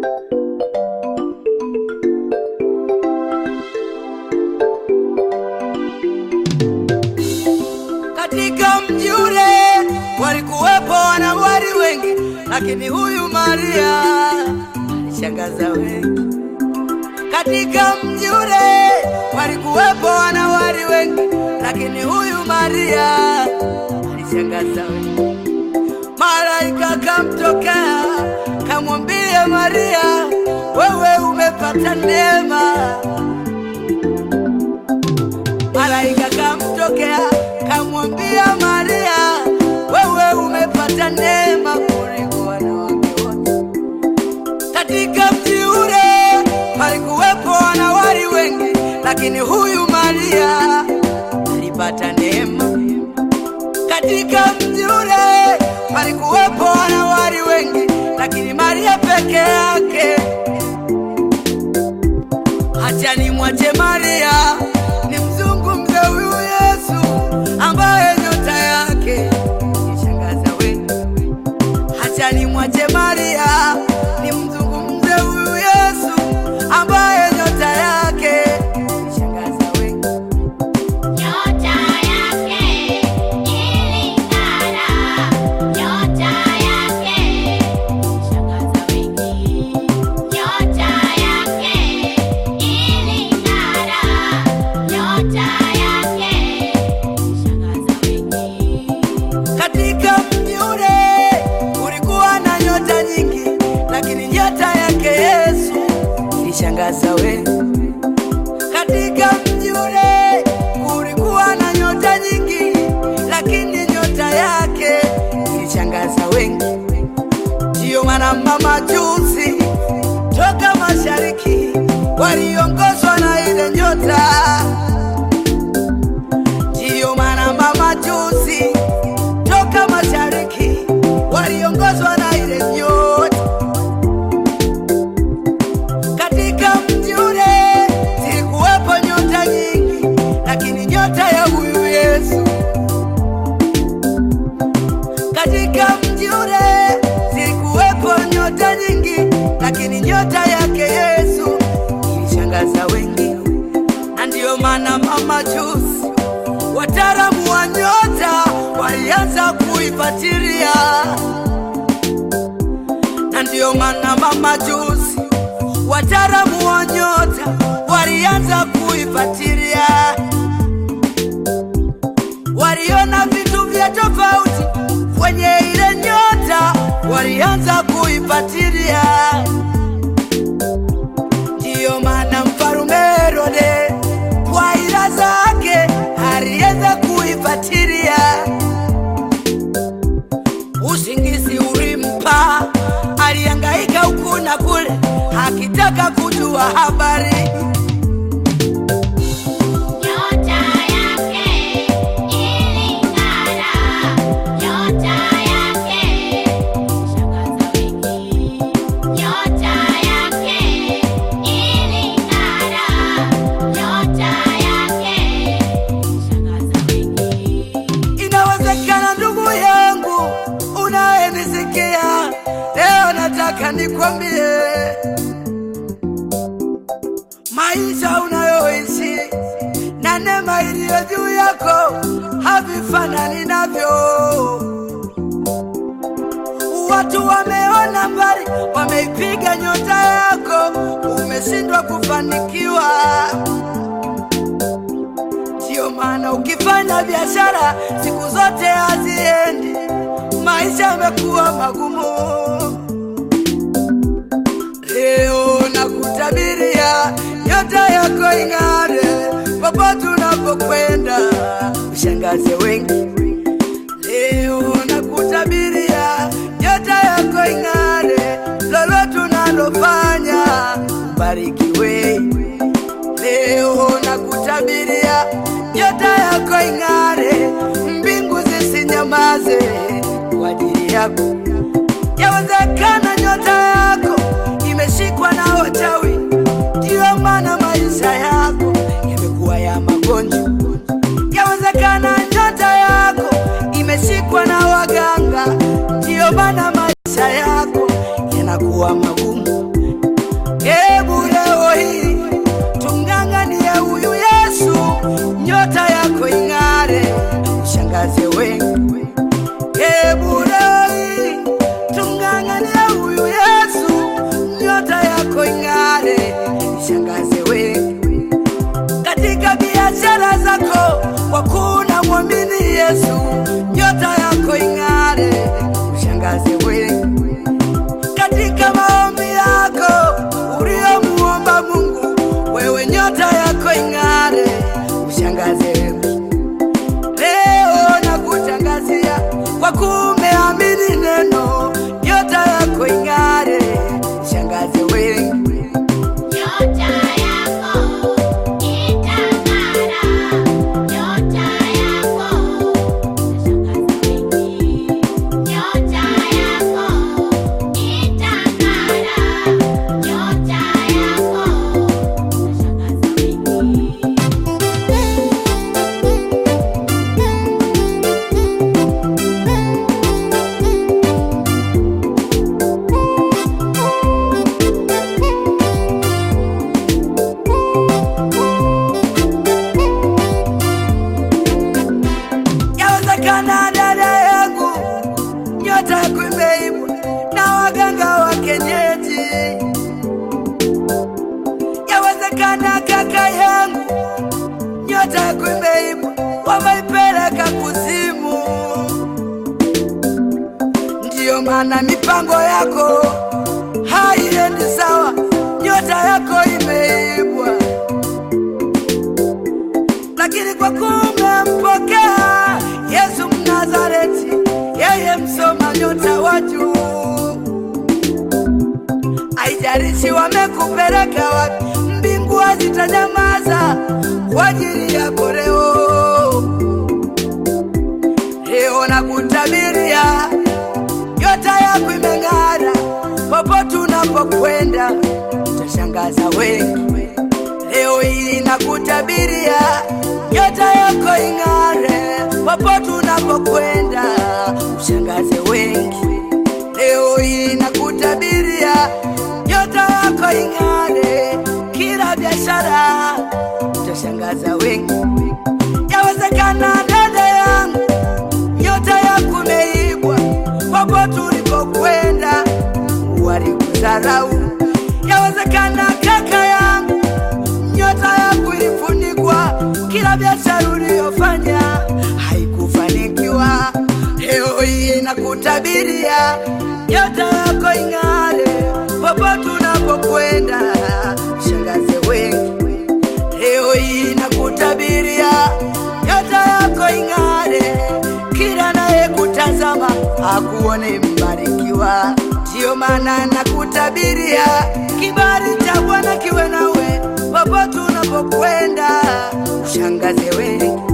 Katika mji ule walikuwepo wanawali wengi, lakini huyu Maria alishangaza wengi. Katika mji ule walikuwepo wanawali wengi, lakini huyu Maria alishangaza wengi. Malaika kamtokea kamwambia Maria, wewe umepata neema. Malaika kamtokea kamwambia Maria, wewe umepata neema kuliko wanawake wote. Katika mji ule palikuwepo wanawali wengi, lakini huyu Maria alipata neema. Katika mji ule palikuwepo wanawali wengi, lakini Maria peke yake. Acha nimwache Maria nimzungumze huyu Yesu ambaye nyota yake ilishangaza wengi. Acha nimwache Maria nimzungumze huyu Yesu ambaye nyota yake ilishangaza wengi. Nyota yake iling'ara, nyota yake ilishangaza wengi. Nyota yake iling'ara, nyota yake ilishangaza wengi. Katika mji ule kulikuwa na nyota nyingi, lakini nyota yake Yesu ilishangaza wengi. Katika mji ule kulikuwa na nyota nyingi, lakini nyota yake ilishangaza wengi. Ndiyo maana mamajusi toka mashariki waliongozwa na ile nyota. Ndiyo maana mamajusi toka mashariki waliongozwa na ile nyota. Katika mji ule zilikuwepo nyota nyingi, lakini nyota ya huyu Yesu. Katika mji ule zilikuwepo nyota nyingi, lakini nyota yake Yesu ilishangaza wengi. Na ndiyo maana mamajusi, wataalamu wa nyota, walianza kuifuatilia. Na ndiyo maana mamajusi, wataalamu wa nyota, walianza kuifuatilia. Waliona vitu vya tofauti kwenye ile nyota, walianza kuifuatilia. Ndiyo maana mfarume Herode kwa ila zake alianza kuifuatilia. Usingizi ulimpa, alihangaika huku na kule akitaka kujua habari. Nyota yake iling'ara, nyota yake ilishangaza wengi. Nyota yake iling'ara, nyota yake ilishangaza wengi. Inawezekana ndugu yangu unayenisikia leo, nataka nikwambie, maisha unayoishi na neema iliyo juu yako havifanani navyo. Watu wameona mbali, wameipiga nyota yako, umeshindwa kufanikiwa. Ndiyo maana ukifanya biashara siku zote haziendi, maisha yamekuwa magumu. Leo nakutabiria nyota yako ing'are, popote unapokwenda ushangaze wengi. Leo nakutabiria nyota yako ing'are, lolote unalofanya ubarikiwe. Leo nakutabiria nyota yako ing'are, mbingu zisinyamaze kwa ajili yako. Yawezekana nyota yako imeshikwa na wachawi, ndiyo maana maisha yako yamekuwa ya magonjwa. Yawezekana nyota yako imeshikwa na waganga, ndiyo maana maisha yako yanakuwa magumu. nyota yako ing'are, ushangaze wengi. Hebu leo hii tumng'ang'anie huyu Yesu, nyota yako ing'are, ushangaze wengi. Katika biashara zako kwa kuna mwamini Yesu, nyota yako ing'are, ushangaze wengi. Katika maombi yako uliomuomba Mungu, wewe nyota yako ing'are, ushangaze wengi. Leo nakutangazia kwa kumeamini neno, nyota yako ing'are, ushangaze wengi. Nyota yako itang'ara, nyota yako itashangaza wengi. Nyota yako itang'ara, nyota yako itashangaza wengi. Yawezekana dada yangu, nyota yako imeibwa na waganga wa kienyeji. Yawezekana kaka yangu, nyota yako imeibwa, wameipeleka kuzimu. Ndiyo maana mipango yako haiendi sawa, nyota yako imeibwa. Lakini kwa kumempokea Yesu Mnazareti, yeye msoma nyota wa juu, haijalishi wamekupeleka wapi, mbingu hazitanyamaza kwa ajili yako leo. Leo nakutabiria, nyota yako imeng'ara, popote unapokwenda utashangaza wengi. Leo hii nakutabiria, nyota yako ing'are, popote unapokwenda ushangaze wengi. Leo hii nakutabiria, nyota yako ing'are, kila biashara utashangaza wengi. Yawezekana dada yangu, nyota yako imeibwa, popote ulipokwenda walikudharau. Yawezekana kaka yangu, nyota yako ilifunikwa, kila biashara uliyofanya haikufanikiwa. Leo hii nakutabiria, nyota yako ing'are, popote unapokwenda ushangaze wengi. Leo hii nakutabiria, nyota yako ing'are, kila naye kutazama akuone mbarikiwa. Ndiyo maana nakutabiria, kibali cha Bwana kiwe nawe, popote unapokwenda ushangaze wengi.